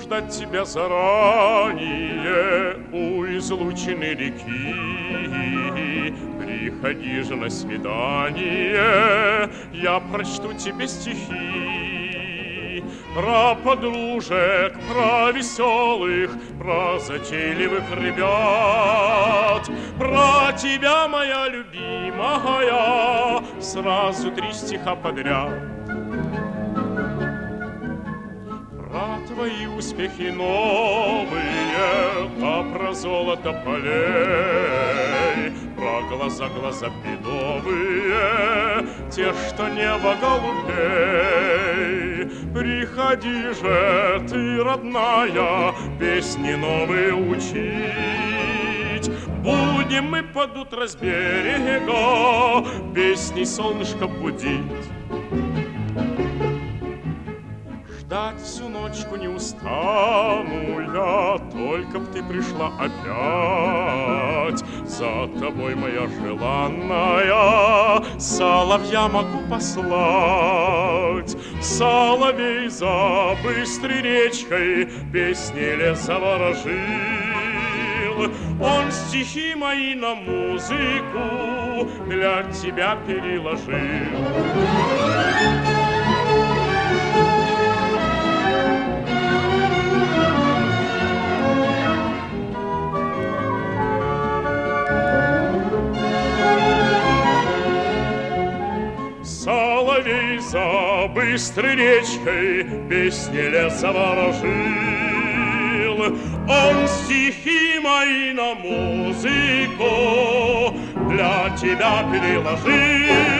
ждать тебя заранее у излученной реки. Приходи же на свидание, я прочту тебе стихи. Про подружек, про веселых, про затейливых ребят, про тебя, моя любимая, сразу 3 стиха подряд. Про твои успехи новые, а про золото полей, про глаза бедовые, те, что небо голубей. Приходи же ты, родная, песни новые учить. Будем мы под утро с берега песней солнышко будить. Ждать всю ночку не устану я, только б ты пришла опять. За тобой, моя желанная, соловья могу послать. Соловей за быстрой речкой песни лес заворожил. Он стихи мои на музыку для тебя переложил. Соловей за быстрой речкой песни лес заворожил. Он стихи мои на музыку для тебя переложил.